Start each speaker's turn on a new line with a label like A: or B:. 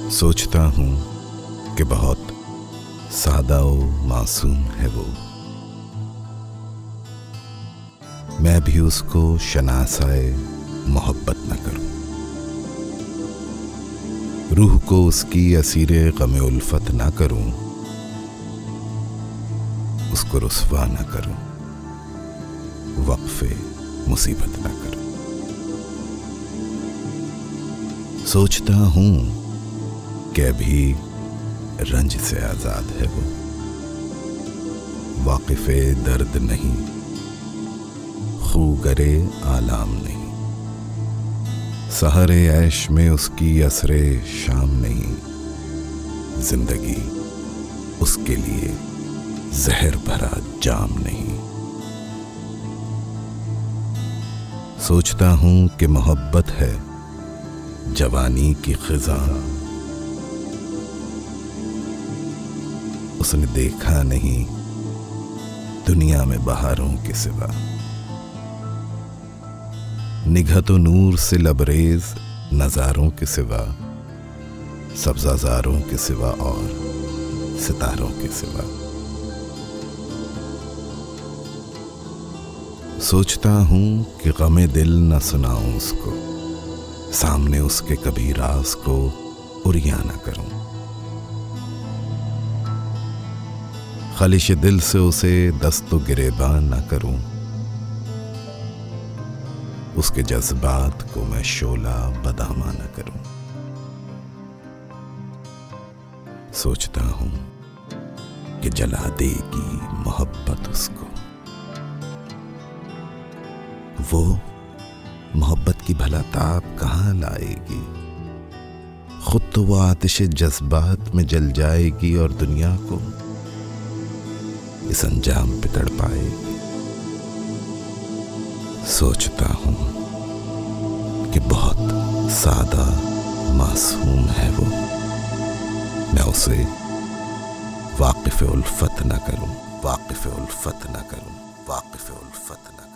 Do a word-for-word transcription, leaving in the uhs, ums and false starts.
A: सोचता हूँ कि बहुत सादा और मासूम है वो। मैं भी उसको शनासाए मोहब्बत न करूं, रूह को उसकी असीरे गमे उल्फत न करूं, उसको रुस्वा न करूं, वक्फे मुसीबत न करूं। सोचता हूं कि अभी रंज से आजाद है वो, वाकिफे दर्द नहीं, खूगरे आलाम नहीं, सहरे ऐश में उसकी असरे शाम नहीं, जिंदगी उसके लिए जहर भरा जाम नहीं। सोचता हूं कि मोहब्बत है जवानी की खिजा, उसने देखा नहीं दुनिया में बहारों के सिवा। निगहतो नूर से लबरेज नजारों के सिवा, सब्जाजारों के सिवा और सितारों के सिवा। सोचता हूं कि गमे दिल न सुनाऊं उसको, सामने उसके कभी राज को उरिया न करूं, खलिश दिल से उसे दस्तो गिरेबान न करूं, उसके जज्बात को मैं शोला बदामा न करूं। सोचता हूं कि जला देगी मोहब्बत उसको, वो मोहब्बत की भला ताप कहां लाएगी, खुद तो वो आतिश जज्बात में जल जाएगी और दुनिया को इस अंजाम पे तड़पाएगी। सोचता हूं कि बहुत सादा मासूम है वो, मैं उसे वाकिफ उल्फत न करूं, वाकिफ उल्फत न करूं, वाकिफ उल्फत न करूं।